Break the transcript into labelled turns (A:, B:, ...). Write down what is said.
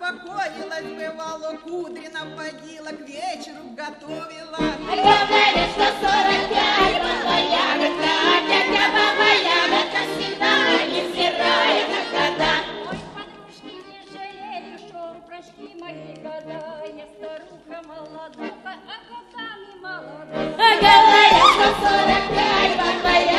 A: покоилась, бывало, кудри наводила, к вечеру готовила.
B: Говорят, что 45, баба ягодка, тетя баба ягодка, всегда невзирая на года.
C: Ой, подружки, не жалею, что прошли мои года, я старуха молодуха, а годами молода.
B: Говорят, что 45, баба ягодка.